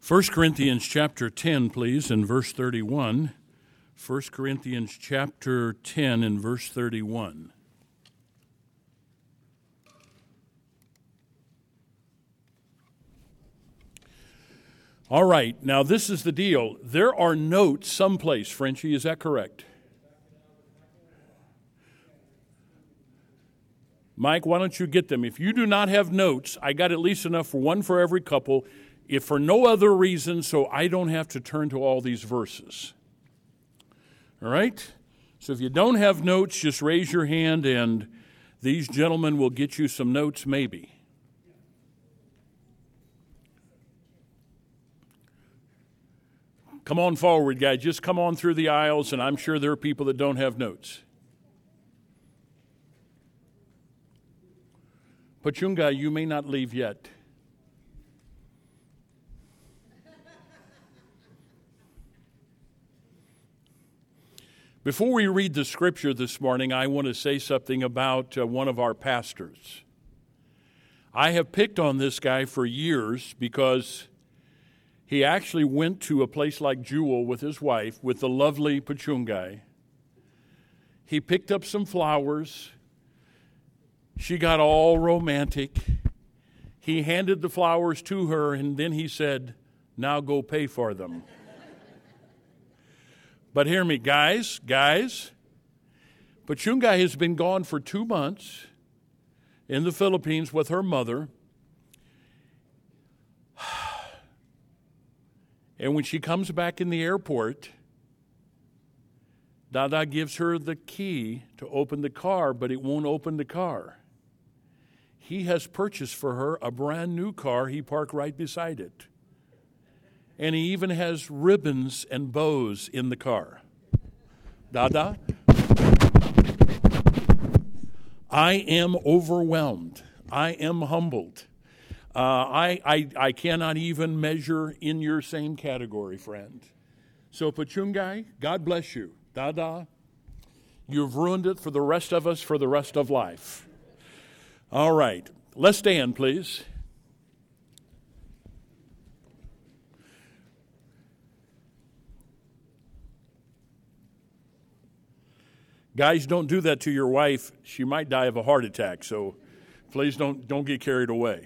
1 Corinthians chapter 10, please, in verse 31. 1 Corinthians chapter 10 and verse 31. All right, now this is the deal. There are notes someplace, Frenchie, is that correct? Mike, why don't you get them? If you do not have notes, I got at least enough for one for every couple, if for no other reason, so I don't have to turn to all these verses. All right? So if you don't have notes, just raise your hand, and these gentlemen will get you some notes maybe. Come on forward, guys. Just come on through the aisles, and I'm sure there are people that don't have notes. Pachunga, you may not leave yet. Before we read the scripture this morning, I want to say something about one of our pastors. I have picked on this guy for years because he actually went to a place like Jewel with his wife, with the lovely Pachungai. He picked up some flowers. She got all romantic. He handed the flowers to her, and then he said, "Now go pay for them." But hear me, guys. Pachungai has been gone for 2 months in the Philippines with her mother. And when she comes back in the airport, Dada gives her the key to open the car, but it won't open the car. He has purchased for her a brand new car. He parked right beside it. And he even has ribbons and bows in the car. Dada, I am overwhelmed. I am humbled. I cannot even measure in your same category, friend. So Pachungai, God bless you. Dada, you've ruined it for the rest of us for the rest of life. All right, let's stand, please. Guys, don't do that to your wife. She might die of a heart attack, so please don't get carried away.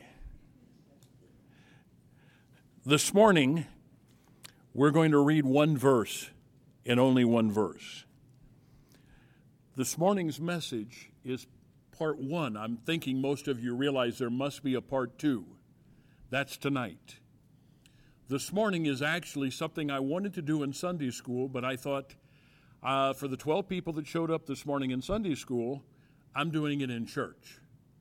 This morning, we're going to read one verse and only one verse. This morning's message is part 1. I'm thinking most of you realize there must be a part 2. That's tonight. This morning is actually something I wanted to do in Sunday school, but I thought for the 12 people that showed up this morning in Sunday school, I'm doing it in church.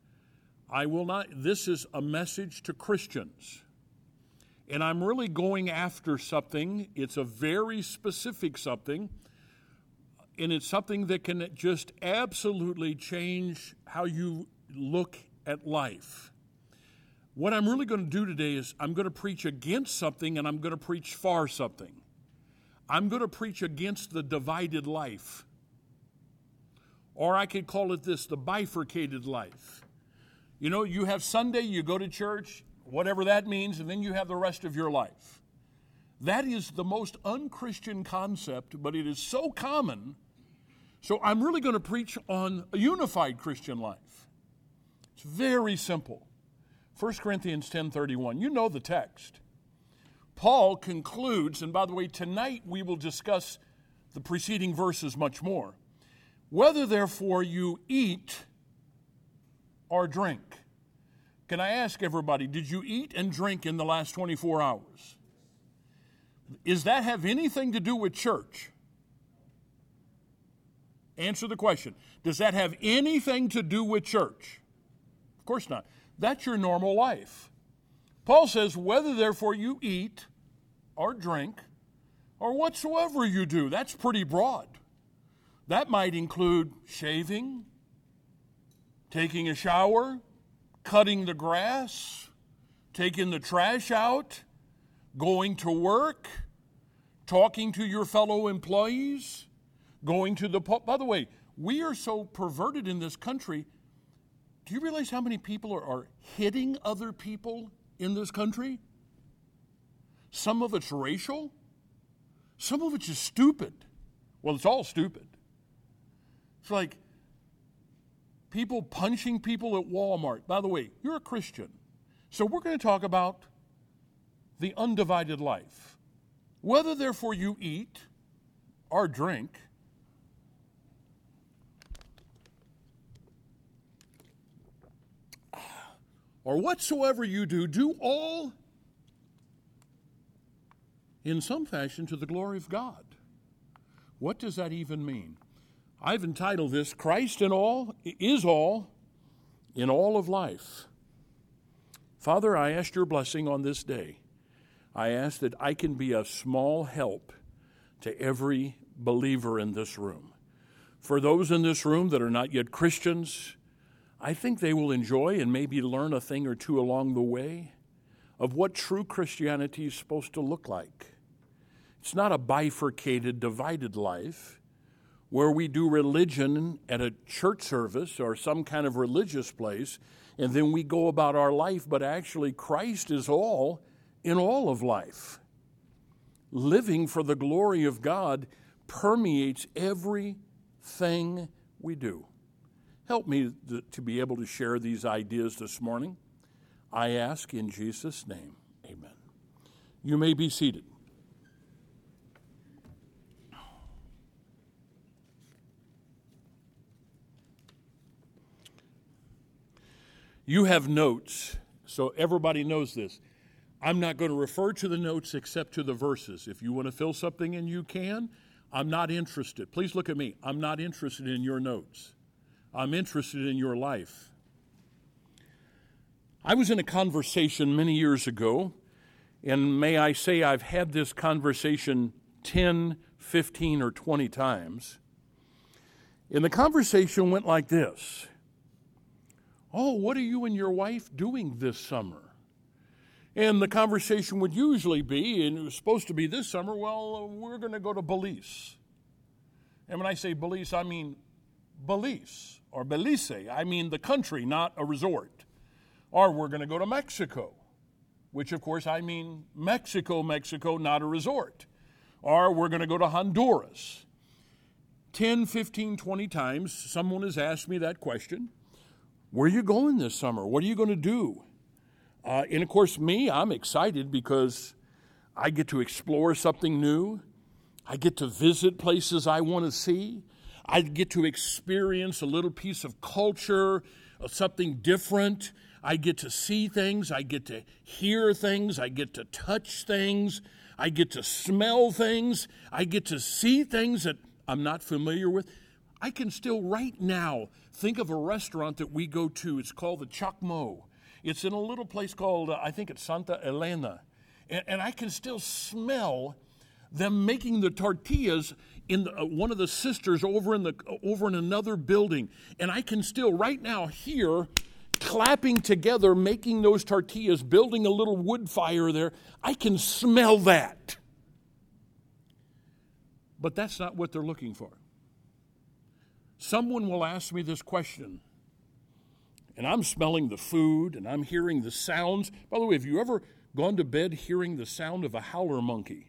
This is a message to Christians. And I'm really going after something. It's a very specific something. And it's something that can just absolutely change how you look at life. What I'm really going to do today is I'm going to preach against something, and I'm going to preach for something. I'm going to preach against the divided life. Or I could call it this, the bifurcated life. You know, you have Sunday, you go to church, whatever that means, and then you have the rest of your life. That is the most unchristian concept, but it is so common. So I'm really going to preach on a unified Christian life. It's very simple. 1 Corinthians 10:31. You know the text. Paul concludes, and by the way, tonight we will discuss the preceding verses much more. Whether therefore you eat or drink. Can I ask everybody, did you eat and drink in the last 24 hours? Does that have anything to do with church? Answer the question. Does that have anything to do with church? Of course not. That's your normal life. Paul says, whether therefore you eat or drink or whatsoever you do. That's pretty broad. That might include shaving, taking a shower, cutting the grass, taking the trash out, going to work, talking to your fellow employees, going to the pub. By the way, we are so perverted in this country. Do you realize how many people are hitting other people in this country? Some of it's racial. Some of it's just stupid. Well, it's all stupid. It's like people punching people at Walmart. By the way, you're a Christian. So we're going to talk about the undivided life. Whether, therefore, you eat or drink, or whatsoever you do, do all in some fashion to the glory of God. What does that even mean? I've entitled this, Christ in all, is all, in all of life. Father, I ask your blessing on this day. I ask that I can be a small help to every believer in this room. For those in this room that are not yet Christians, I think they will enjoy and maybe learn a thing or two along the way of what true Christianity is supposed to look like. It's not a bifurcated, divided life where we do religion at a church service or some kind of religious place, and then we go about our life, but actually Christ is all in all of life. Living for the glory of God permeates everything we do. Help me to be able to share these ideas this morning. I ask in Jesus' name, amen. You may be seated. You have notes, so everybody knows this. I'm not going to refer to the notes except to the verses. If you want to fill something in, you can. I'm not interested. Please look at me. I'm not interested in your notes. I'm interested in your life. I was in a conversation many years ago, and may I say I've had this conversation 10, 15, or 20 times. And the conversation went like this. Oh, what are you and your wife doing this summer? And the conversation would usually be, and it was supposed to be this summer, well, we're going to go to Belize. And when I say Belize, I mean Belize, or Belize. I mean the country, not a resort. Or we're going to go to Mexico, which of course I mean Mexico, not a resort. Or we're going to go to Honduras. 10, 15, 20 times someone has asked me that question. Where are you going this summer? What are you going to do? And of course, I'm excited because I get to explore something new. I get to visit places I want to see. I get to experience a little piece of culture, something different. I get to see things. I get to hear things. I get to touch things. I get to smell things. I get to see things that I'm not familiar with. I can still right now think of a restaurant that we go to. It's called the Chacmo. It's in a little place called, I think it's Santa Elena. And I can still smell them making the tortillas in one of the sisters over in another building. And I can still right now hear clapping together, making those tortillas, building a little wood fire there. I can smell that. But that's not what they're looking for. Someone will ask me this question, and I'm smelling the food, and I'm hearing the sounds. By the way, have you ever gone to bed hearing the sound of a howler monkey?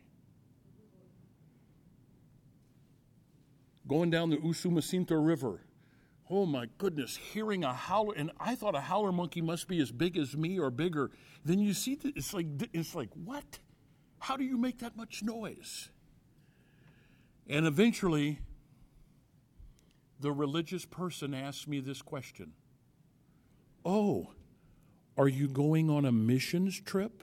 Going down the Usumacinta River. Oh my goodness, hearing a howler, and I thought a howler monkey must be as big as me or bigger. Then you see, it's like, what? How do you make that much noise? And eventually, the religious person asked me this question. Oh, are you going on a missions trip?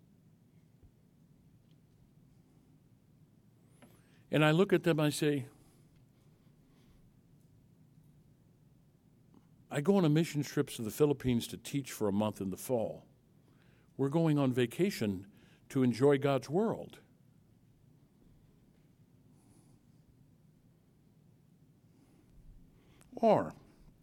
And I look at them, I say, I go on a missions trip to the Philippines to teach for a month in the fall. We're going on vacation to enjoy God's world. Or,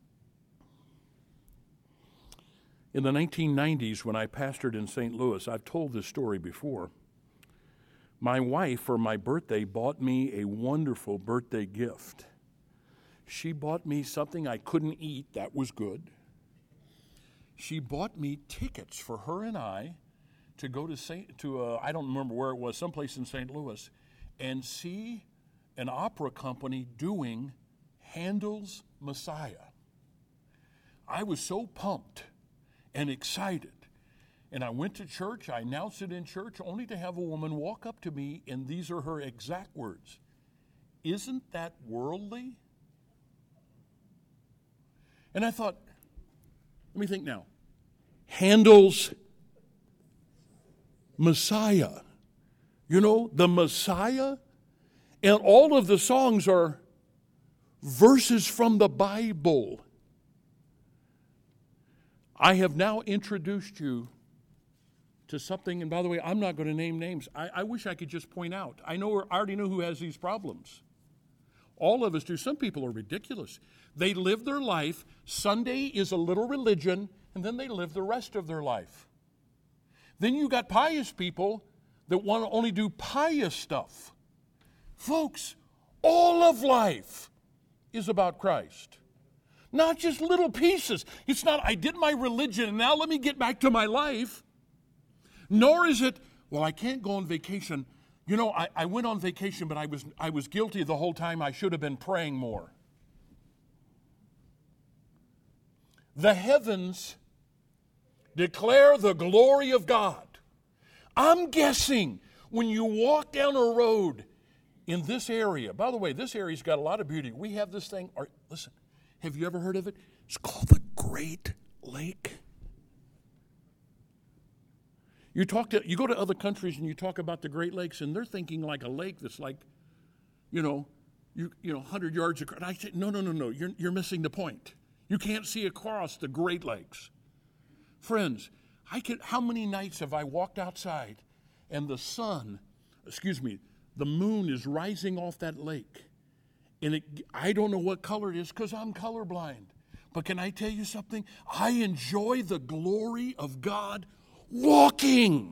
in the 1990s, when I pastored in St. Louis, I've told this story before, my wife, for my birthday, bought me a wonderful birthday gift. She bought me something I couldn't eat. That was good. She bought me tickets for her and I to go to I don't remember where it was, someplace in St. Louis, and see an opera company doing Handel's Messiah. I was so pumped and excited. And I went to church, I announced it in church, only to have a woman walk up to me, and these are her exact words. Isn't that worldly? And I thought, let me think now. Handel's Messiah. You know, the Messiah? And all of the songs are verses from the Bible. I have now introduced you to something, and by the way, I'm not going to name names. I wish I could just point out. I already know who has these problems. All of us do. Some people are ridiculous. They live their life. Sunday is a little religion, and then they live the rest of their life. Then you got pious people that want to only do pious stuff. Folks, all of life is about Christ. Not just little pieces. It's not, I did my religion, and now let me get back to my life. Nor is it, well, I can't go on vacation. You know, I went on vacation, but I was guilty the whole time. I should have been praying more. The heavens declare the glory of God. I'm guessing when you walk down a road in this area, by the way, this area's got a lot of beauty. We have this thing, listen, have you ever heard of it? It's called the Great Lake. You go to other countries and you talk about the Great Lakes, and they're thinking like a lake that's like, 100 yards across. And I say, no, you're missing the point. You can't see across the Great Lakes. Friends, how many nights have I walked outside and the moon is rising off that lake, and I don't know what color it is because I'm colorblind. But can I tell you something? I enjoy the glory of God walking.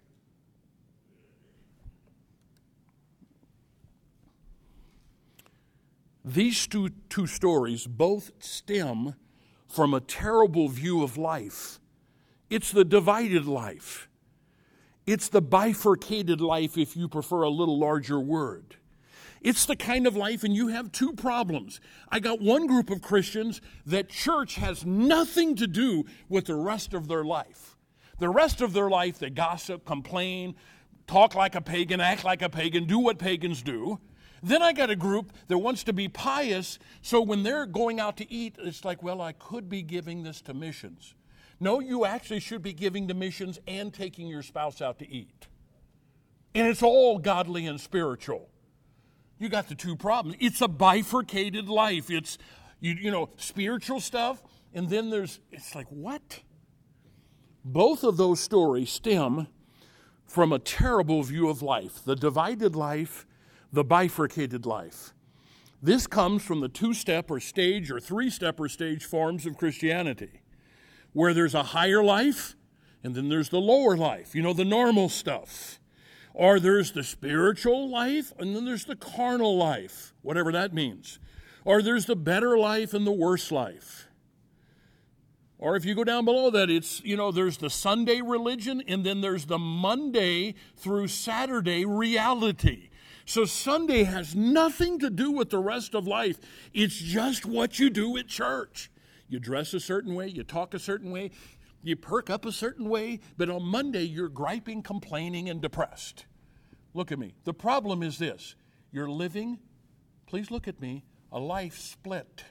These two stories both stem from a terrible view of life. It's the divided life. It's the bifurcated life, if you prefer a little larger word. It's the kind of life, and you have two problems. I got one group of Christians that church has nothing to do with the rest of their life. The rest of their life, they gossip, complain, talk like a pagan, act like a pagan, do what pagans do. Then I got a group that wants to be pious, so when they're going out to eat, it's like, well, I could be giving this to missions. No, you actually should be giving to missions and taking your spouse out to eat. And it's all godly and spiritual. You got the two problems. It's a bifurcated life. It's, spiritual stuff, and then it's like, what? Both of those stories stem from a terrible view of life, the divided life, the bifurcated life. This comes from the two-step or stage or three-step or stage forms of Christianity, where there's a higher life and then there's the lower life, the normal stuff. Or there's the spiritual life and then there's the carnal life, whatever that means. Or there's the better life and the worse life. Or if you go down below that, it's, there's the Sunday religion and then there's the Monday through Saturday reality. So Sunday has nothing to do with the rest of life. It's just what you do at church. You dress a certain way, you talk a certain way, you perk up a certain way, but on Monday you're griping, complaining, and depressed. Look at me. The problem is this. You're living, please look at me, a life split.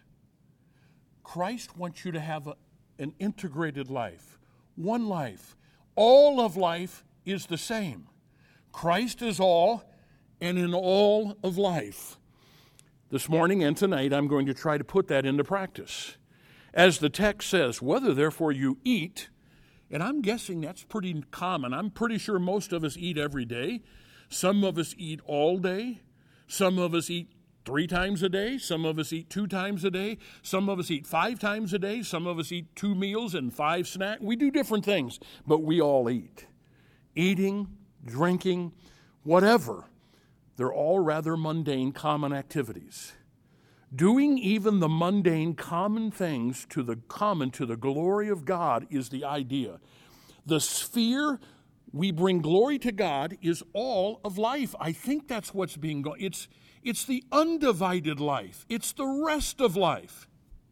Christ wants you to have an integrated life, one life. All of life is the same. Christ is all, and in all of life. This morning and tonight, I'm going to try to put that into practice. As the text says, whether therefore you eat, and I'm guessing that's pretty common. I'm pretty sure most of us eat every day. Some of us eat all day. Some of us eat 3 times a day. Some of us eat 2 times a day. Some of us eat 5 times a day. Some of us eat 2 meals and 5 snacks. We do different things, but we all eat. Eating, drinking, whatever. They're all rather mundane, common activities. Doing even the mundane, common things to the glory of God is the idea. The sphere we bring glory to God is all of life. I think that's what's being going. It's the undivided life. It's the rest of life.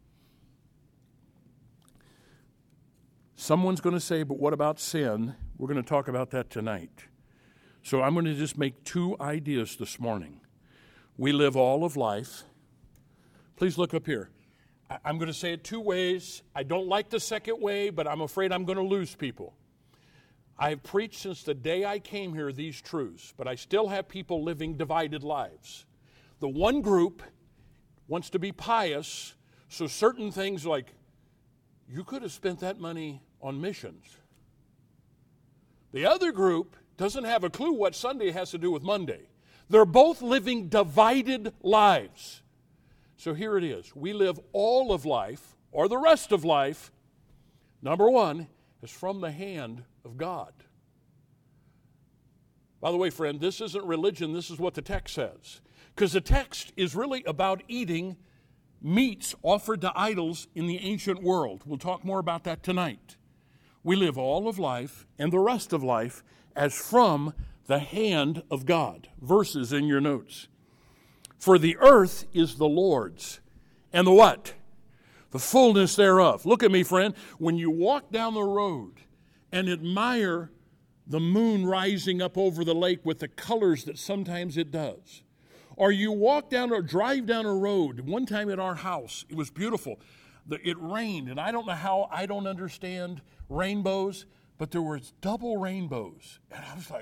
Someone's going to say, but what about sin? We're going to talk about that tonight. So I'm going to just make two ideas this morning. We live all of life. Please look up here. I'm going to say it two ways. I don't like the second way, but I'm afraid I'm going to lose people. I have preached since the day I came here these truths, but I still have people living divided lives. The one group wants to be pious, so certain things like, you could have spent that money on missions. The other group doesn't have a clue what Sunday has to do with Monday. They're both living divided lives. So here it is. We live all of life, or the rest of life, number one, is from the hand of God. By the way, friend, this isn't religion. This is what the text says. Because the text is really about eating meats offered to idols in the ancient world. We'll talk more about that tonight. We live all of life and the rest of life as from the hand of God. Verses in your notes. For the earth is the Lord's, and the what? The fullness thereof. Look at me, friend. When you walk down the road and admire the moon rising up over the lake with the colors that sometimes it does, or you walk down or drive down a road. One time at our house, it was beautiful. It rained, and I don't know how I don't understand rainbows, but there was double rainbows. And I was like,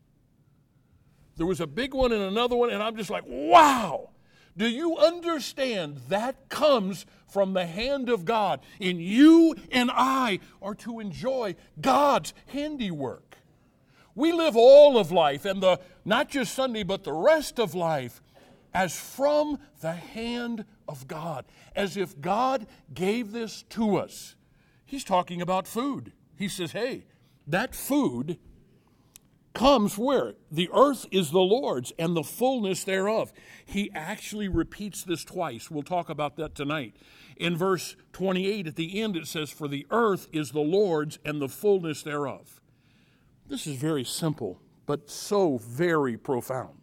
there was a big one and another one, and I'm just like, wow. Do you understand that comes from the hand of God? And you and I are to enjoy God's handiwork. We live all of life, and not just Sunday, but the rest of life, as from the hand of God, as if God gave this to us. He's talking about food. He says, hey, that food comes where? The earth is the Lord's and the fullness thereof. He actually repeats this twice. We'll talk about that tonight. In verse 28 at the end it says, for the earth is the Lord's and the fullness thereof. This is very simple, but so very profound.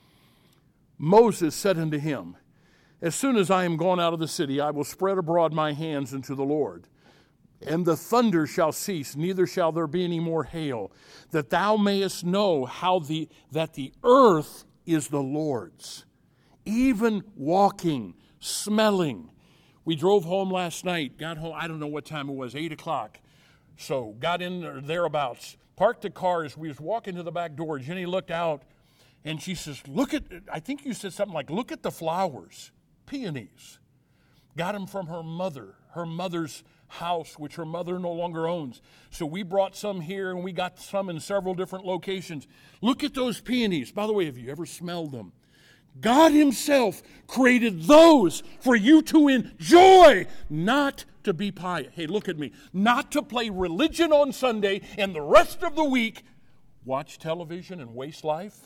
Moses said unto him, as soon as I am gone out of the city, I will spread abroad my hands unto the Lord. And the thunder shall cease, neither shall there be any more hail, that thou mayest know that the earth is the Lord's, even walking, smelling. We drove home last night, got home, I don't know what time it was, 8 o'clock. So got in there thereabouts, parked the car. As we was walking to the back door, Jenny looked out, and she says, I think you said something like, look at the flowers, peonies. Got them from her mother's house, which her mother no longer owns. So we brought some here, and we got some in several different locations. Look at those peonies. By the way, have you ever smelled them? God himself created those for you to enjoy, not to be pious. Hey, look at me. Not to play religion on Sunday and the rest of the week watch television and waste life.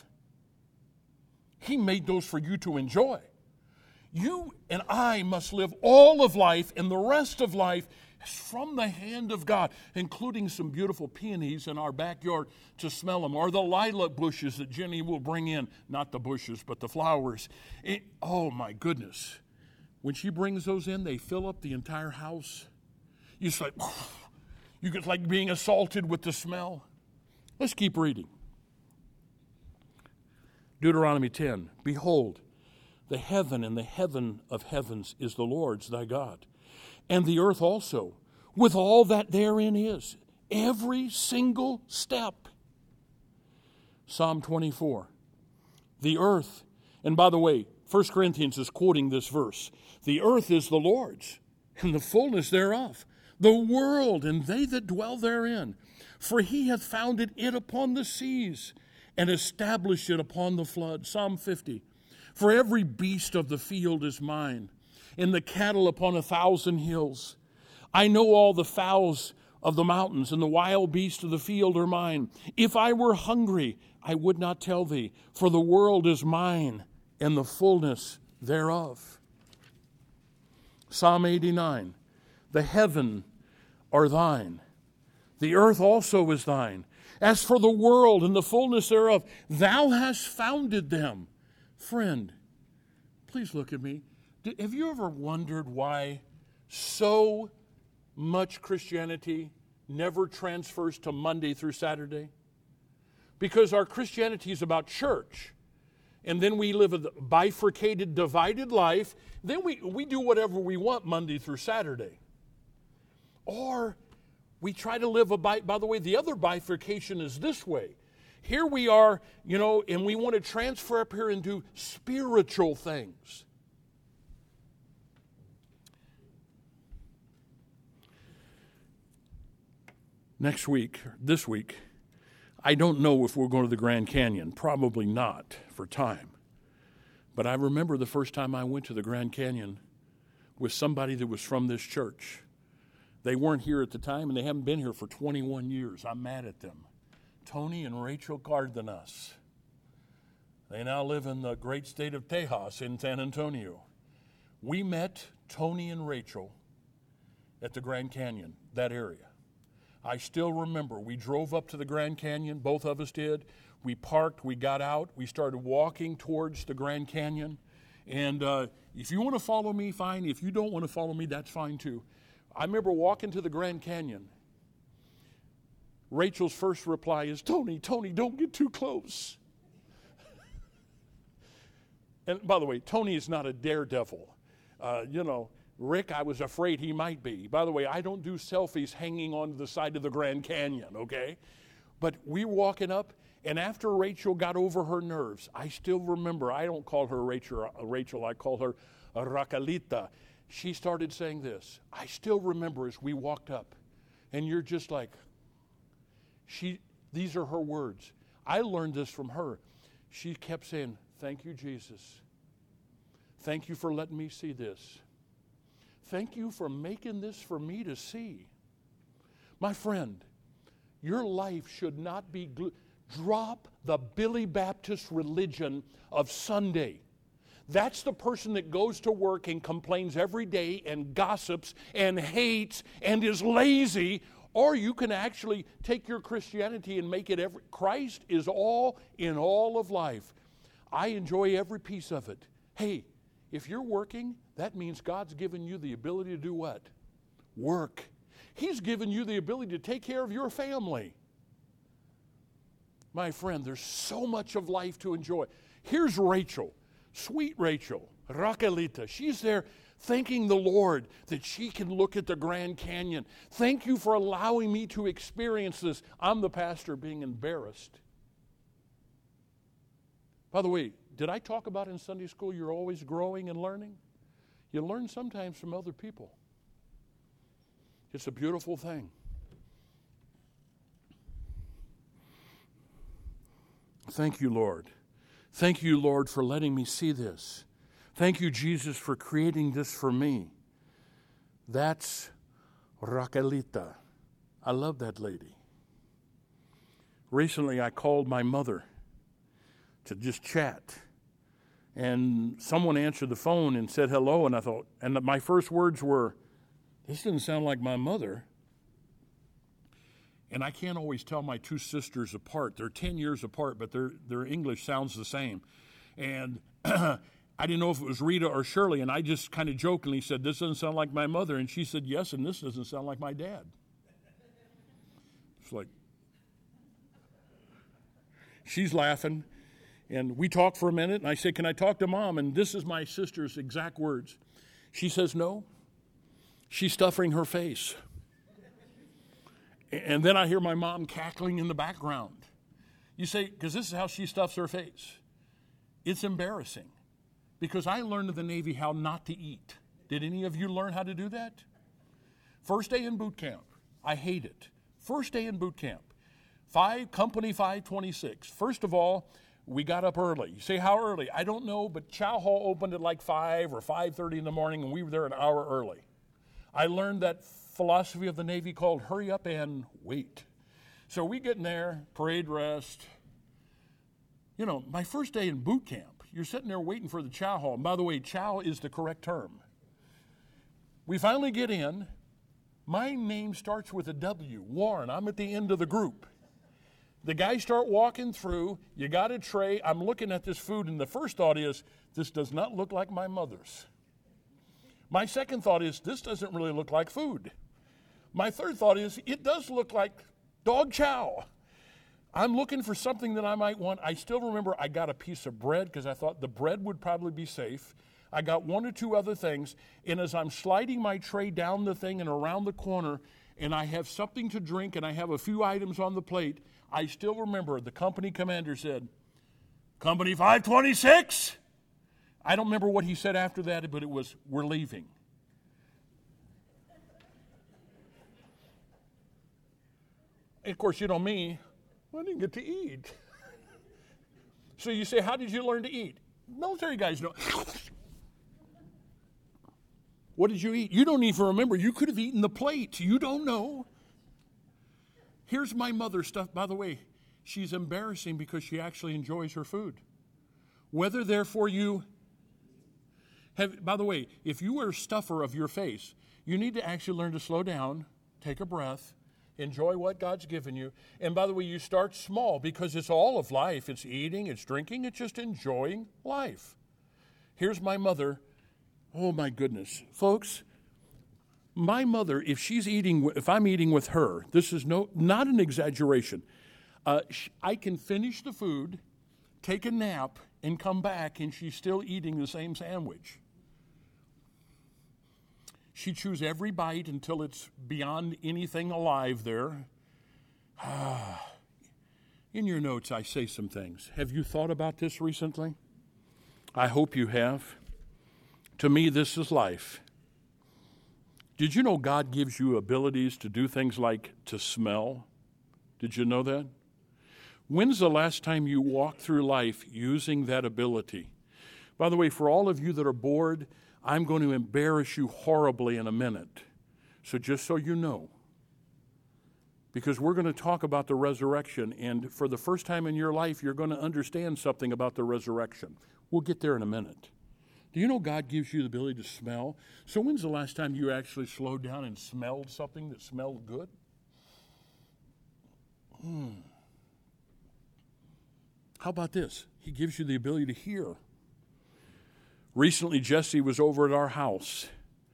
He made those for you to enjoy. You and I must live all of life and the rest of life from the hand of God, including some beautiful peonies in our backyard to smell them, or the lilac bushes that Jenny will bring in. Not the bushes, but the flowers. Oh, my goodness. When she brings those in, they fill up the entire house. You get like being assaulted with the smell. Let's keep reading. Deuteronomy 10, behold, the heaven and the heaven of heavens is the Lord's thy God, and the earth also, with all that therein is, every single step. Psalm 24, the earth, and by the way, 1 Corinthians is quoting this verse, the earth is the Lord's, and the fullness thereof, the world and they that dwell therein, for he hath founded it upon the seas, and established it upon the flood. Psalm 50, for every beast of the field is mine, and the cattle upon 1,000 hills. I know all the fowls of the mountains, and the wild beasts of the field are mine. If I were hungry, I would not tell thee, for the world is mine, and the fullness thereof. Psalm 89, the heaven are thine, the earth also is thine, As for the world and the fullness thereof, thou hast founded them. Friend, please look at me. Have you ever wondered why so much Christianity never transfers to Monday through Saturday? Because our Christianity is about church. And then we live a bifurcated, divided life. Then we do whatever we want Monday through Saturday. Or we try to live by the way, the other bifurcation is this way. Here we are, and we want to transfer up here and do spiritual things. This week, I don't know if we're going to the Grand Canyon. Probably not for time. But I remember the first time I went to the Grand Canyon with somebody that was from this church. They weren't here at the time, and they haven't been here for 21 years. I'm mad at them. Tony and Rachel Cardenas. They now live in the great state of Tejas in San Antonio. We met Tony and Rachel at the Grand Canyon, that area. I still remember, we drove up to the Grand Canyon, both of us did. We parked, we got out, we started walking towards the Grand Canyon. And if you want to follow me, fine. If you don't want to follow me, that's fine too. I remember walking to the Grand Canyon. Rachel's first reply is, Tony, don't get too close. And by the way, Tony is not a daredevil. Rick, I was afraid he might be. By the way, I don't do selfies hanging on the side of the Grand Canyon, okay? But we walking up, and after Rachel got over her nerves, I still remember, I don't call her Rachel, I call her Raquelita. She started saying this. I still remember as we walked up, and you're just like, these are her words. I learned this from her. She kept saying, thank you, Jesus. Thank you for letting me see this. Thank you for making this for me to see. My friend, your life should not be drop the Billy Baptist religion of Sunday. That's the person that goes to work and complains every day and gossips and hates and is lazy. Or you can actually take your Christianity and make it Christ is all in all of life. I enjoy every piece of it. Hey, if you're working, that means God's given you the ability to do what? Work. He's given you the ability to take care of your family. My friend, there's so much of life to enjoy. Here's Rachel, sweet Rachel, Raquelita. She's there thanking the Lord that she can look at the Grand Canyon. Thank you for allowing me to experience this. I'm the pastor being embarrassed. By the way, did I talk about in Sunday school you're always growing and learning? You learn sometimes from other people. It's a beautiful thing. Thank you, Lord. Thank you, Lord, for letting me see this. Thank you, Jesus, for creating this for me. That's Raquelita. I love that lady. Recently, I called my mother to just chat. And someone answered the phone and said hello, and I thought, and my first words were, this doesn't sound like my mother. And I can't always tell my two sisters apart. They're 10 years apart, but their English sounds the same. And I didn't know if it was Rita or Shirley, and I just kind of jokingly said, this doesn't sound like my mother. And she said, yes, and this doesn't sound like my dad. It's like, she's laughing. And we talk for a minute, and I say, can I talk to Mom? And this is my sister's exact words. She says, no. She's stuffing her face. And then I hear my mom cackling in the background. You say, because this is how she stuffs her face. It's embarrassing. Because I learned in the Navy how not to eat. Did any of you learn how to do that? First day in boot camp. I hate it. First day in boot camp. Company 526. First of all, we got up early. You say, how early? I don't know, but Chow Hall opened at like 5 or 5:30 in the morning, and we were there an hour early. I learned that philosophy of the Navy called hurry up and wait. So we get in there, parade rest. You know, my first day in boot camp, you're sitting there waiting for the Chow Hall. And by the way, Chow is the correct term. We finally get in. My name starts with a W, Warren. I'm at the end of the group. The guys start walking through. You got a tray. I'm looking at this food, and the first thought is, this does not look like my mother's. My second thought is, this doesn't really look like food. My third thought is, it does look like dog chow. I'm looking for something that I might want. I still remember I got a piece of bread because I thought the bread would probably be safe. I got one or two other things, and as I'm sliding my tray down the thing and around the corner, and I have something to drink and I have a few items on the plate, I still remember the company commander said, "Company 526?" I don't remember what he said after that, but it was, "We're leaving." And of course, you know me, I didn't get to eat. So you say, how did you learn to eat? Military guys know. What did you eat? You don't even remember. You could have eaten the plate. You don't know. Here's my mother's stuff. By the way, she's embarrassing because she actually enjoys her food. Whether, therefore, you have, by the way, if you are a stuffer of your face, you need to actually learn to slow down, take a breath, enjoy what God's given you. And by the way, you start small because it's all of life. It's eating, it's drinking, it's just enjoying life. Here's my mother. Oh my goodness. Folks, my mother, if I'm eating with her, this is not an exaggeration. I can finish the food, take a nap, and come back, and she's still eating the same sandwich. She chews every bite until it's beyond anything alive there. In your notes, I say some things. Have you thought about this recently? I hope you have. To me, this is life. Did you know God gives you abilities to do things like to smell? Did you know that? When's the last time you walked through life using that ability? By the way, for all of you that are bored, I'm going to embarrass you horribly in a minute. So just so you know, because we're going to talk about the resurrection, and for the first time in your life, you're going to understand something about the resurrection. We'll get there in a minute. Do you know God gives you the ability to smell? So when's the last time you actually slowed down and smelled something that smelled good? How about this? He gives you the ability to hear. Recently, Jesse was over at our house.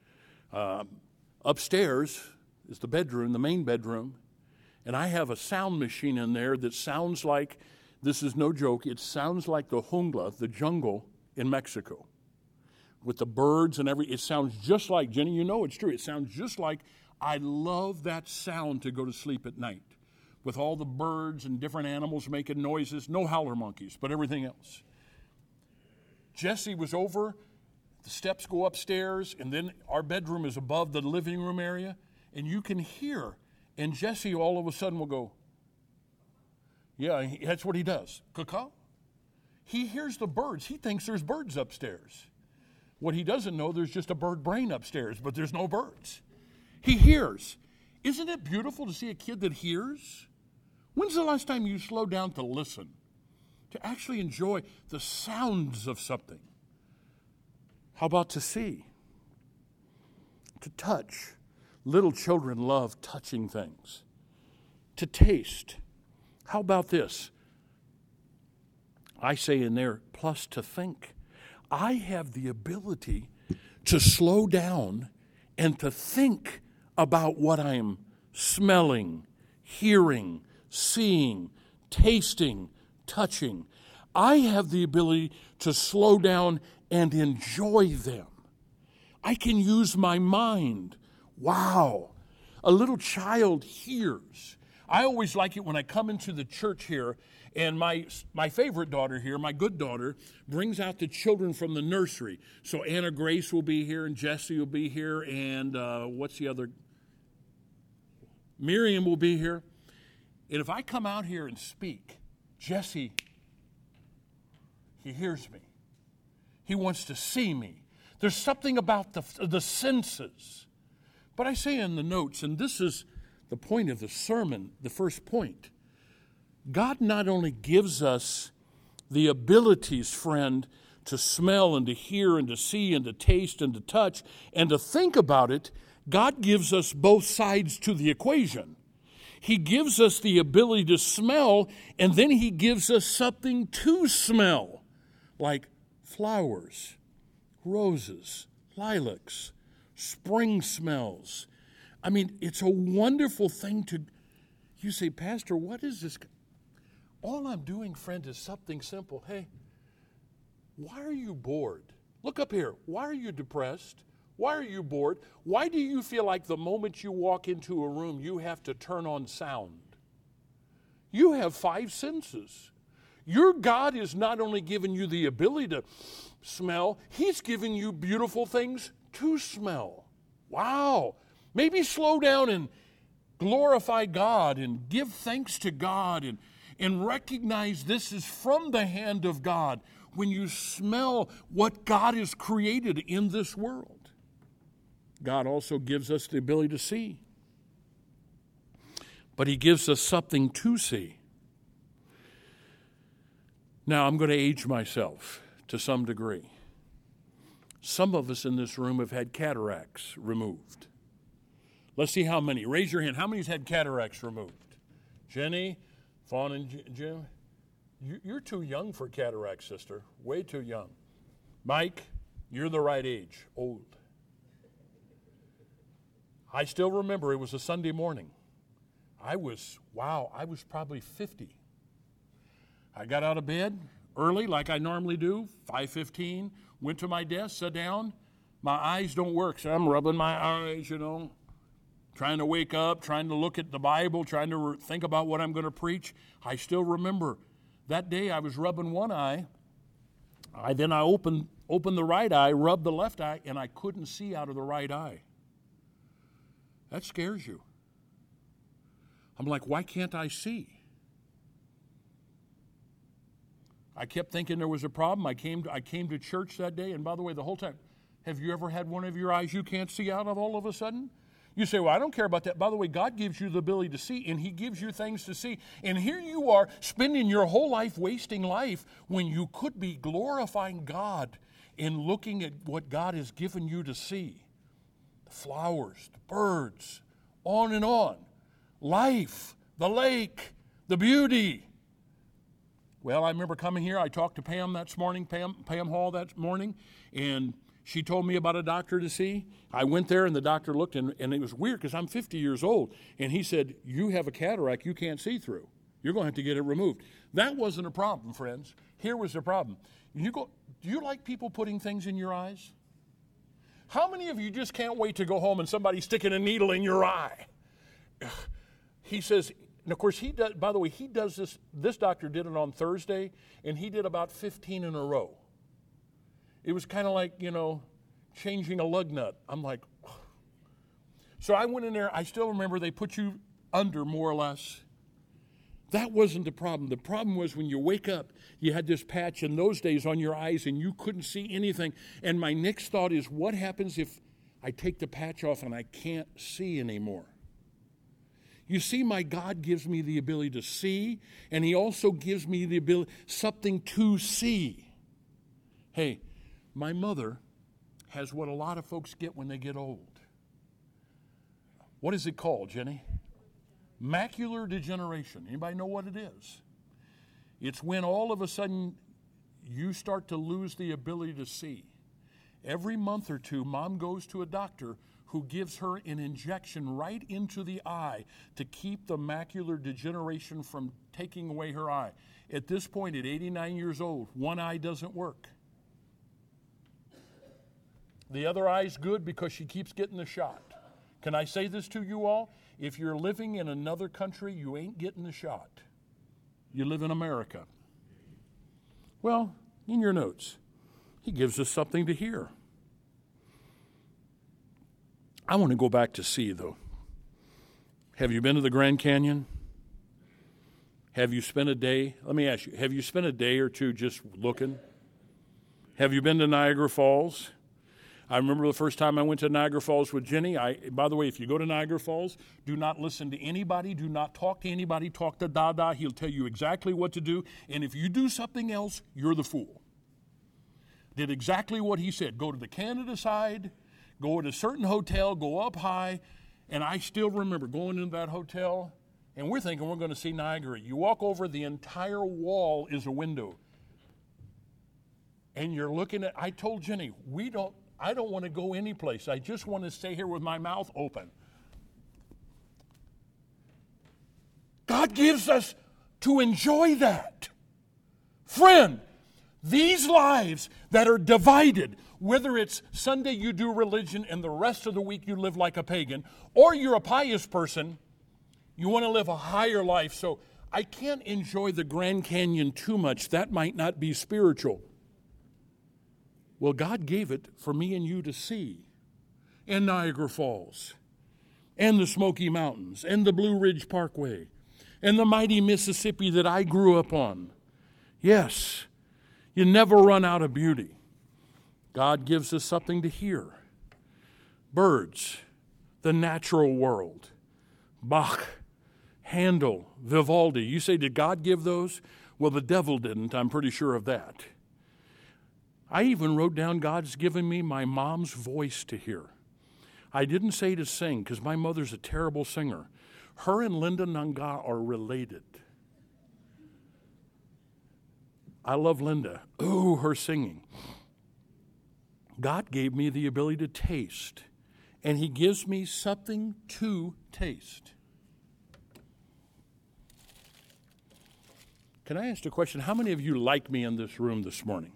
Upstairs is the bedroom, the main bedroom, and I have a sound machine in there that sounds like, this is no joke, it sounds like the jungla, the jungle in Mexico, with the birds and it sounds just like, Jenny, you know it's true, it sounds just like, I love that sound to go to sleep at night, with all the birds and different animals making noises, no howler monkeys, but everything else. Jesse was over, the steps go upstairs, and then our bedroom is above the living room area, and you can hear, and Jesse all of a sudden will go, yeah, that's what he does. Caw-caw. He hears the birds. He thinks there's birds upstairs. What he doesn't know, there's just a bird brain upstairs, but there's no birds. He hears. Isn't it beautiful to see a kid that hears? When's the last time you slowed down to listen? To actually enjoy the sounds of something. How about to see? To touch. Little children love touching things. To taste. How about this? I say in there, plus to think. I have the ability to slow down and to think about what I am smelling, hearing, seeing, tasting, touching. I have the ability to slow down and enjoy them. I can use my mind. Wow. A little child hears. I always like it when I come into the church here, and my favorite daughter here, my good daughter, brings out the children from the nursery. So Anna Grace will be here, and Jesse will be here, and what's the other? Miriam will be here. And if I come out here and speak, Jesse, he hears me. He wants to see me. There's something about the senses. But I say in the notes, and this is the point of the sermon, the first point, God not only gives us the abilities, friend, to smell and to hear and to see and to taste and to touch and to think about it, God gives us both sides to the equation. He gives us the ability to smell, and then he gives us something to smell, like flowers, roses, lilacs, spring smells. I mean, it's a wonderful thing to, you say, Pastor, what is this? All I'm doing, friend, is something simple. Hey, why are you bored? Look up here. Why are you depressed? Why are you bored? Why do you feel like the moment you walk into a room, you have to turn on sound? You have 5 senses. Your God is not only giving you the ability to smell, he's giving you beautiful things to smell. Wow. Maybe slow down and glorify God and give thanks to God and recognize this is from the hand of God when you smell what God has created in this world. God also gives us the ability to see. But he gives us something to see. Now, I'm going to age myself to some degree. Some of us in this room have had cataracts removed. Let's see how many. Raise your hand. How many's had cataracts removed? Jenny, Fawn, and Jim? You're too young for cataracts, sister. Way too young. Mike, you're the right age. Old. I still remember it was a Sunday morning. I was probably 50. I got out of bed early like I normally do, 5:15, went to my desk, sat down. My eyes don't work, so I'm rubbing my eyes, trying to wake up, trying to look at the Bible, trying to think about what I'm going to preach. I still remember that day I was rubbing one eye. I opened the right eye, rubbed the left eye, and I couldn't see out of the right eye. That scares you. I'm like, why can't I see? I kept thinking there was a problem. I came to church that day, and by the way, the whole time, have you ever had one of your eyes you can't see out of all of a sudden? You say, well, I don't care about that. By the way, God gives you the ability to see, and he gives you things to see. And here you are spending your whole life wasting life when you could be glorifying God in looking at what God has given you to see. The flowers, the birds, on and on. Life, the lake, the beauty. Well, I remember coming here. I talked to Pam that morning, Pam Hall that morning, and she told me about a doctor to see. I went there, and the doctor looked, and it was weird because I'm 50 years old. And he said, you have a cataract you can't see through. You're going to have to get it removed. That wasn't a problem, friends. Here was the problem. Do you like people putting things in your eyes? How many of you just can't wait to go home and somebody sticking a needle in your eye? He says, and of course, he does. By the way, he does this. This doctor did it on Thursday, and he did about 15 in a row. It was kind of like, changing a lug nut. I'm like, so I went in there. I still remember they put you under more or less. That wasn't the problem. The problem was when you wake up, you had this patch in those days on your eyes, and you couldn't see anything. And my next thought is, what happens if I take the patch off and I can't see anymore? You see, my God gives me the ability to see, and he also gives me the ability, something to see. Hey, my mother has what a lot of folks get when they get old. What is it called, Jenny? Macular degeneration. Anybody know what it is? It's when all of a sudden you start to lose the ability to see. Every month or two, Mom goes to a doctor who gives her an injection right into the eye to keep the macular degeneration from taking away her eye. At this point, at 89 years old, one eye doesn't work. The other eye's good because she keeps getting the shot. Can I say this to you all? If you're living in another country, you ain't getting the shot. You live in America. Well, in your notes, he gives us something to hear. I want to go back to see, though. Have you been to the Grand Canyon? Have you spent a day? Let me ask you, have you spent a day or two just looking? Have you been to Niagara Falls? I remember the first time I went to Niagara Falls with Jenny. By the way, if you go to Niagara Falls, do not listen to anybody. Do not talk to anybody. Talk to Dada. He'll tell you exactly what to do. And if you do something else, you're the fool. Did exactly what he said. Go to the Canada side, go to a certain hotel, go up high. And I still remember going into that hotel. And we're thinking we're going to see Niagara. You walk over, the entire wall is a window. And you're looking at, I told Jenny, I don't want to go anyplace. I just want to stay here with my mouth open. God gives us to enjoy that. Friend, these lives that are divided, whether it's Sunday you do religion and the rest of the week you live like a pagan, or you're a pious person, you want to live a higher life. So I can't enjoy the Grand Canyon too much. That might not be spiritual. Well, God gave it for me and you to see. And Niagara Falls, and the Smoky Mountains, and the Blue Ridge Parkway, and the mighty Mississippi that I grew up on. Yes, you never run out of beauty. God gives us something to hear. Birds, the natural world, Bach, Handel, Vivaldi. You say, did God give those? Well, the devil didn't. I'm pretty sure of that. I even wrote down God's given me my mom's voice to hear. I didn't say to sing because my mother's a terrible singer. Her and Linda Nanga are related. I love Linda. Ooh, her singing. God gave me the ability to taste, and He gives me something to taste. Can I ask a question? How many of you like me in this room this morning?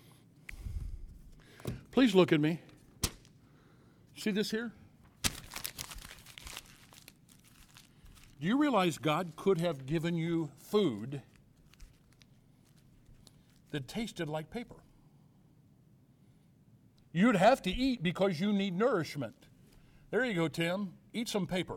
Please look at me. See this here? Do you realize God could have given you food that tasted like paper? You'd have to eat because you need nourishment. There you go, Tim. Eat some paper.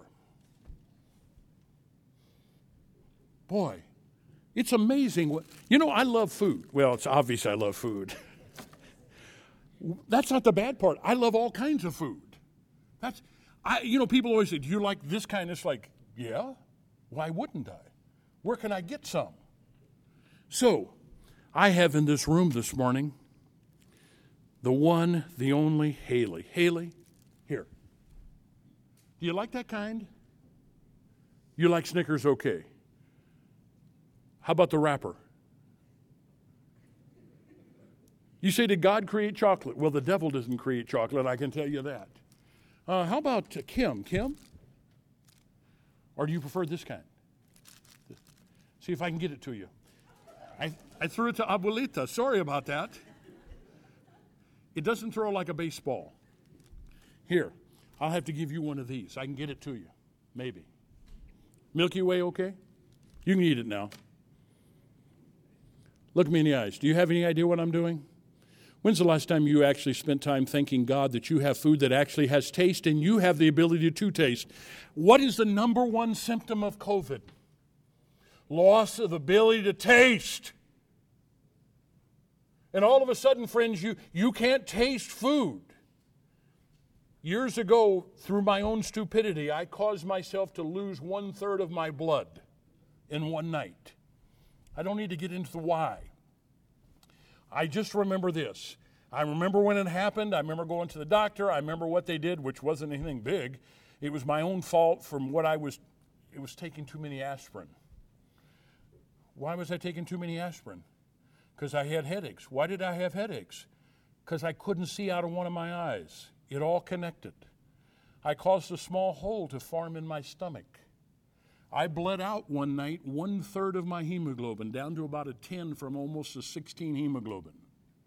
Boy, it's amazing. I love food. Well, it's obvious I love food. That's not the bad part. I love all kinds of food. People always say, do you like this kind? It's like, yeah, why wouldn't I? Where can I get some? So, I have in this room this morning the one, the only Haley. Haley, here. Do you like that kind? You like Snickers? Okay. How about the wrapper? You say, did God create chocolate? Well, the devil doesn't create chocolate, I can tell you that. How about Kim? Kim? Or do you prefer this kind? See if I can get it to you. I threw it to Abuelita. Sorry about that. It doesn't throw like a baseball. Here, I'll have to give you one of these. I can get it to you. Maybe. Milky Way, okay? You can eat it now. Look me in the eyes. Do you have any idea what I'm doing? When's the last time you actually spent time thanking God that you have food that actually has taste and you have the ability to taste? What is the number one symptom of COVID? Loss of ability to taste. And all of a sudden, friends, you can't taste food. Years ago, through my own stupidity, I caused myself to lose 1/3 of my blood in one night. I don't need to get into the why. I just remember this. I remember when it happened. I remember going to the doctor. I remember what they did, which wasn't anything big. It was my own fault from it was taking too many aspirin. Why was I taking too many aspirin? Because I had headaches. Why did I have headaches? Because I couldn't see out of one of my eyes. It all connected. I caused a small hole to form in my stomach. I bled out one night 1/3 of my hemoglobin, down to about a 10 from almost a 16 hemoglobin.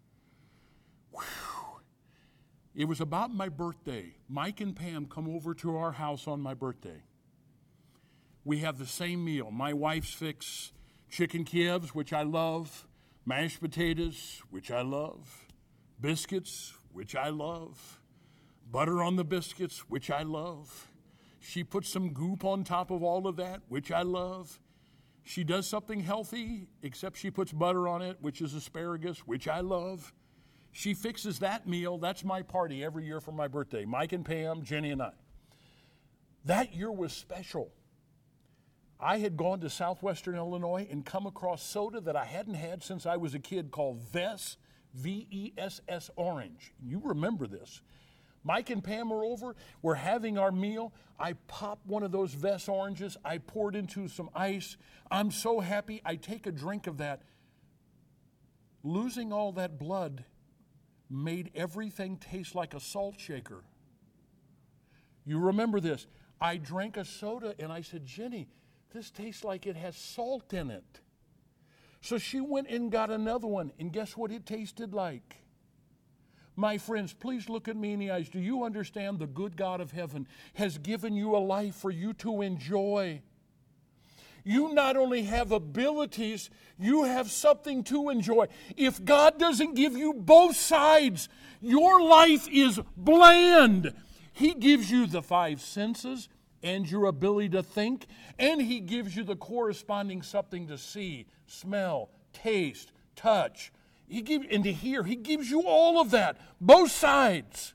Whew. It was about my birthday. Mike and Pam come over to our house on my birthday. We have the same meal. My wife's fix chicken Kievs, which I love, mashed potatoes, which I love, biscuits, which I love, butter on the biscuits, which I love. She puts some goop on top of all of that, which I love. She does something healthy, except she puts butter on it, which is asparagus, which I love. She fixes that meal. That's my party every year for my birthday. Mike and Pam, Jenny and I. That year was special. I had gone to southwestern Illinois and come across soda that I hadn't had since I was a kid called Vess, V-E-S-S Orange. You remember this. Mike and Pam are over. We're having our meal. I pop one of those Vess oranges. I pour it into some ice. I'm so happy. I take a drink of that. Losing all that blood made everything taste like a salt shaker. You remember this. I drank a soda and I said, Jenny, this tastes like it has salt in it. So she went and got another one, and guess what it tasted like? My friends, please look at me in the eyes. Do you understand the good God of heaven has given you a life for you to enjoy? You not only have abilities, you have something to enjoy. If God doesn't give you both sides, your life is bland. He gives you the 5 senses and your ability to think, and He gives you the corresponding something to see, smell, taste, touch, and to hear. He gives you all of that, both sides.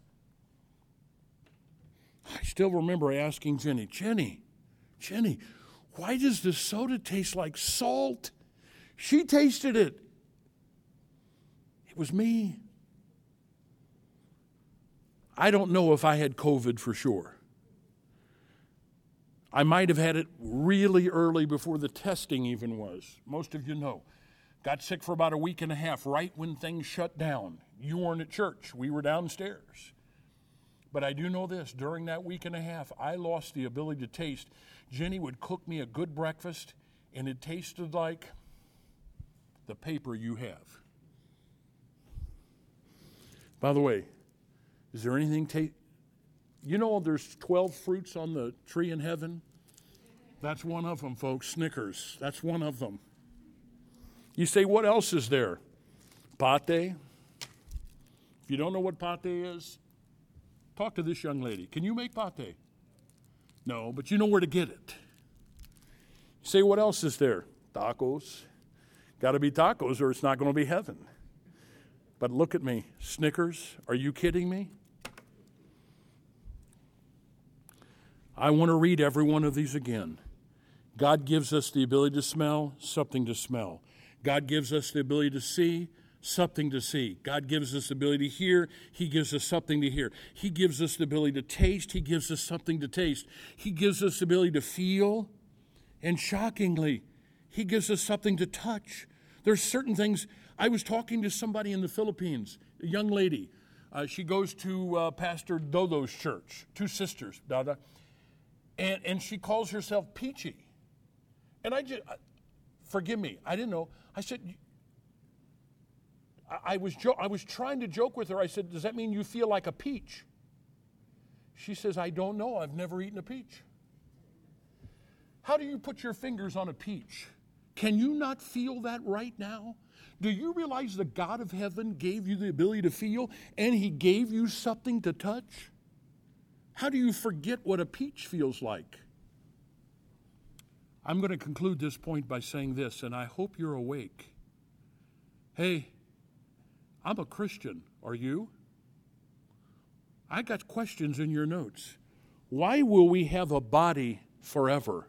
I still remember asking Jenny, why does this soda taste like salt? She tasted it. It was me. I don't know if I had COVID for sure. I might have had it really early before the testing even was. Most of you know. Got sick for about a week and a half, right when things shut down. You weren't at church. We were downstairs. But I do know this. During that week and a half, I lost the ability to taste. Jenny would cook me a good breakfast, and it tasted like the paper you have. By the way, is there anything you know there's 12 fruits on the tree in heaven? That's one of them, folks. Snickers. That's one of them. You say, what else is there? Pate. If you don't know what pate is, talk to this young lady. Can you make pate? No, but you know where to get it. You say, what else is there? Tacos. Got to be tacos or it's not going to be heaven. But look at me. Snickers. Are you kidding me? I want to read every one of these again. God gives us the ability to smell, something to smell. God gives us the ability to see, something to see. God gives us the ability to hear. He gives us something to hear. He gives us the ability to taste. He gives us something to taste. He gives us the ability to feel. And shockingly, He gives us something to touch. There's certain things. I was talking to somebody in the Philippines, a young lady. She goes to Pastor Dodo's church, 2 sisters, Dada. And she calls herself Peachy. And forgive me, I didn't know. I said, I was trying to joke with her. I said, does that mean you feel like a peach? She says, I don't know. I've never eaten a peach. How do you put your fingers on a peach? Can you not feel that right now? Do you realize the God of heaven gave you the ability to feel, and He gave you something to touch? How do you forget what a peach feels like? I'm going to conclude this point by saying this, and I hope you're awake. Hey, I'm a Christian. Are you? I got questions in your notes. Why will we have a body forever?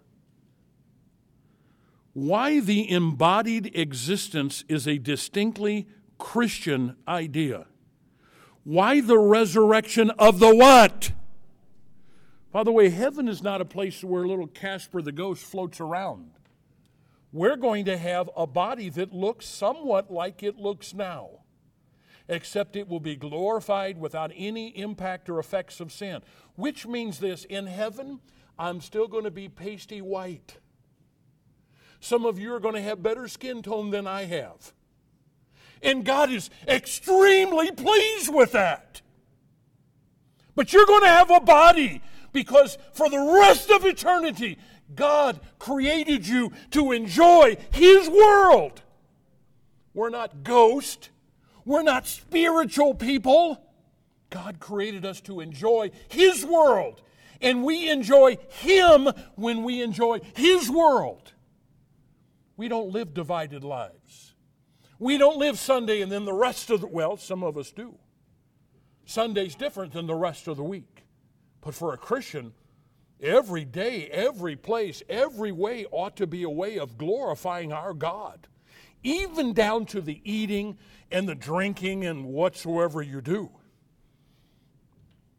Why the embodied existence is a distinctly Christian idea. Why the resurrection of the what? By the way, heaven is not a place where little Casper the ghost floats around. We're going to have a body that looks somewhat like it looks now, except it will be glorified without any impact or effects of sin. Which means this, in heaven, I'm still going to be pasty white. Some of you are going to have better skin tone than I have. And God is extremely pleased with that. But you're going to have a body because for the rest of eternity, God created you to enjoy His world. We're not ghosts. We're not spiritual people. God created us to enjoy His world. And we enjoy Him when we enjoy His world. We don't live divided lives. We don't live Sunday and then the rest of the, well, some of us do. Sunday's different than the rest of the week. But for a Christian, every day, every place, every way ought to be a way of glorifying our God, even down to the eating and the drinking and whatsoever you do.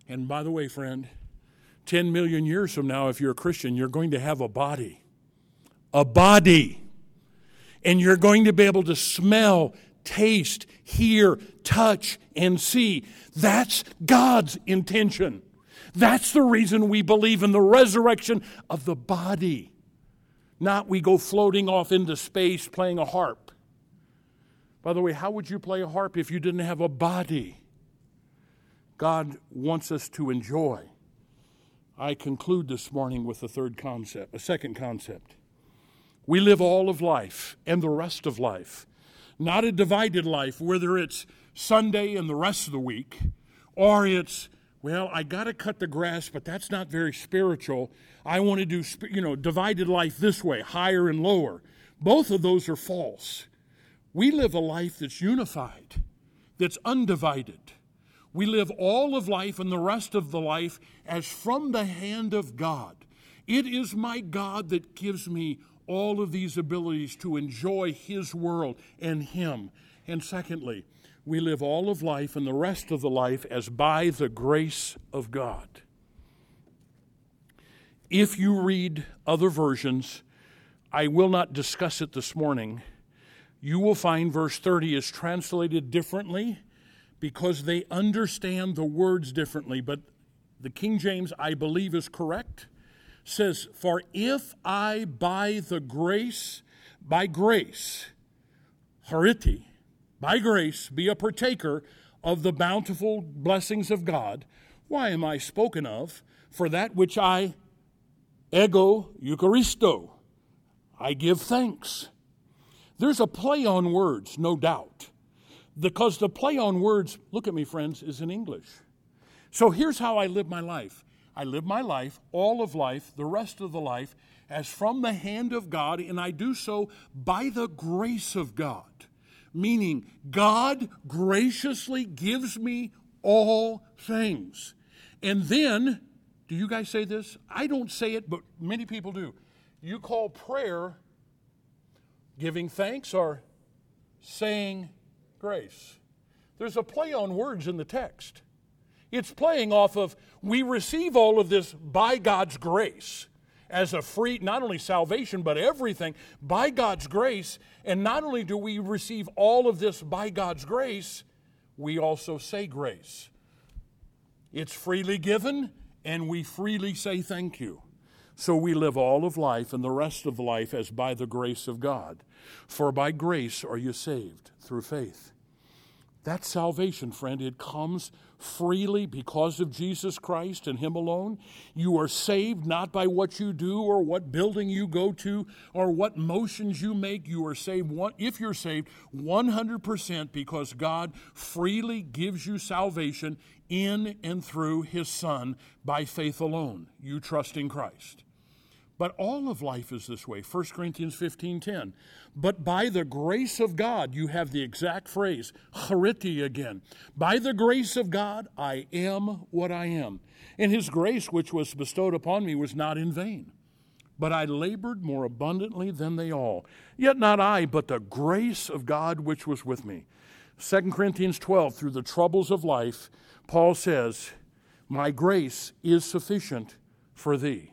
And by the way, friend, 10 million years from now, if you're a Christian, you're going to have a body. A body. And you're going to be able to smell, taste, hear, touch, and see. That's God's intention. That's the reason we believe in the resurrection of the body. Not we go floating off into space playing a harp. By the way, how would you play a harp if you didn't have a body? God wants us to enjoy. I conclude this morning with a second concept. We live all of life and the rest of life. Not a divided life, whether it's Sunday and the rest of the week, or it's, well, I got to cut the grass, but that's not very spiritual. I want to do, divided life this way, higher and lower. Both of those are false. We live a life that's unified, that's undivided. We live all of life and the rest of the life as from the hand of God. It is my God that gives me all of these abilities to enjoy His world and Him. And secondly, we live all of life and the rest of the life as by the grace of God. If you read other versions, I will not discuss it this morning. You will find verse 30 is translated differently because they understand the words differently. But the King James, I believe, is correct. Says, for if I by grace, chariti, by grace, be a partaker of the bountiful blessings of God, why am I spoken of? For that which I, ego eucharisto, I give thanks. There's a play on words, no doubt. Because the play on words, look at me, friends, is in English. So here's how I live my life. I live my life, all of life, the rest of the life, as from the hand of God, and I do so by the grace of God. Meaning, God graciously gives me all things. And then, do you guys say this? I don't say it, but many people do. You call prayer giving thanks or saying grace. There's a play on words in the text. It's playing off of, we receive all of this by God's grace as a free, not only salvation, but everything by God's grace. And not only do we receive all of this by God's grace, we also say grace. It's freely given, and we freely say thank you. So we live all of life and the rest of life as by the grace of God. For by grace are you saved through faith. That's salvation, friend. It comes freely because of Jesus Christ and Him alone. You are saved not by what you do or what building you go to or what motions you make. You are saved, if you're saved, 100% because God freely gives you salvation in and through His Son by faith alone. You trust in Christ. But all of life is this way. 1 Corinthians 15:10. But by the grace of God, you have the exact phrase, chariti again. By the grace of God, I am what I am. And His grace, which was bestowed upon me, was not in vain. But I labored more abundantly than they all. Yet not I, but the grace of God which was with me. 2 Corinthians 12, through the troubles of life, Paul says, my grace is sufficient for thee.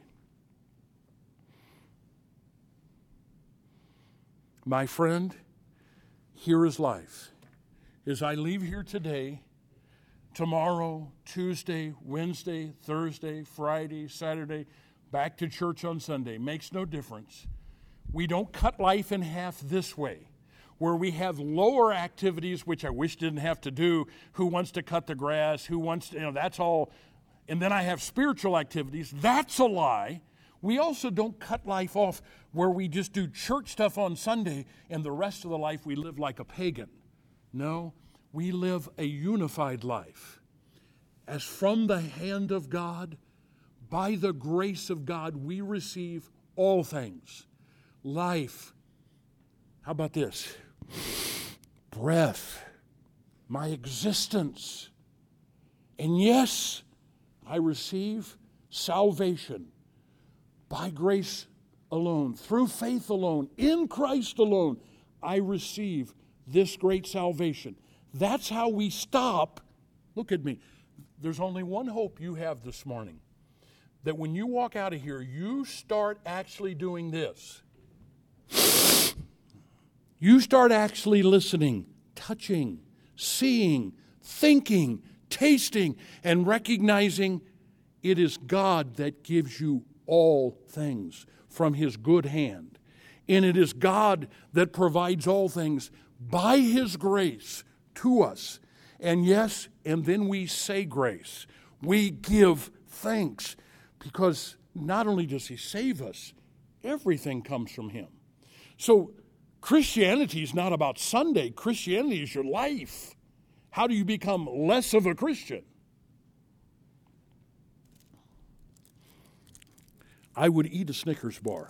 My friend, here is life. As I leave here today, tomorrow, Tuesday, Wednesday, Thursday, Friday, Saturday, back to church on Sunday, makes no difference. We don't cut life in half this way, where we have lower activities, which I wish didn't have to do. Who wants to cut the grass? Who wants to, that's all. And then I have spiritual activities. That's a lie. We also don't cut life off where we just do church stuff on Sunday and the rest of the life we live like a pagan. No, we live a unified life. As from the hand of God, by the grace of God, we receive all things. Life. How about this? Breath. My existence. And yes, I receive salvation. By grace alone, through faith alone, in Christ alone, I receive this great salvation. That's how we stop. Look at me. There's only one hope you have this morning. That when you walk out of here, you start actually doing this. You start actually listening, touching, seeing, thinking, tasting, and recognizing it is God that gives you all things from His good hand. And it is God that provides all things by His grace to us. And yes, and then we say grace. We give thanks because not only does He save us, everything comes from Him. So Christianity is not about Sunday. Christianity is your life. How do you become less of a Christian? I would eat a Snickers bar.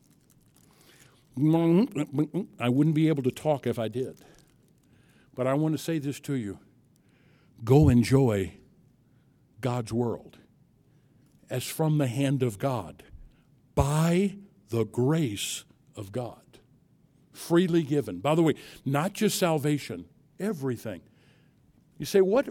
I wouldn't be able to talk if I did. But I want to say this to you. Go enjoy God's world as from the hand of God, by the grace of God, freely given. By the way, not just salvation, everything. You say, what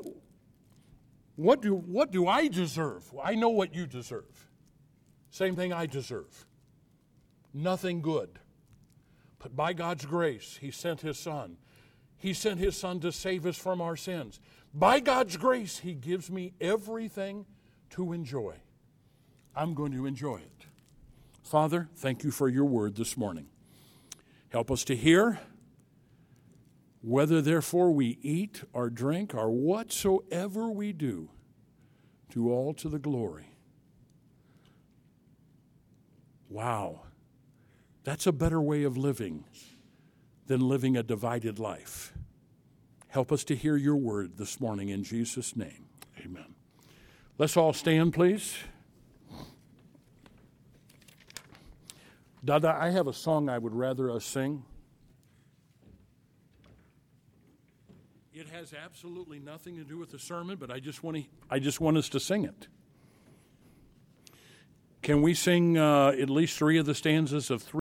do I deserve? Well, I know what you deserve. Same thing I deserve. Nothing good. But by God's grace, He sent His Son. He sent His Son to save us from our sins. By God's grace, He gives me everything to enjoy. I'm going to enjoy it. Father, thank You for Your word this morning. Help us to hear, whether therefore we eat or drink or whatsoever we do all to the glory. Wow, that's a better way of living than living a divided life. Help us to hear Your word this morning in Jesus' name. Amen. Let's all stand, please. Dada, I have a song I would rather us sing. It has absolutely nothing to do with the sermon, but I just want us to sing it. Can we sing at least 3 of the stanzas of 3?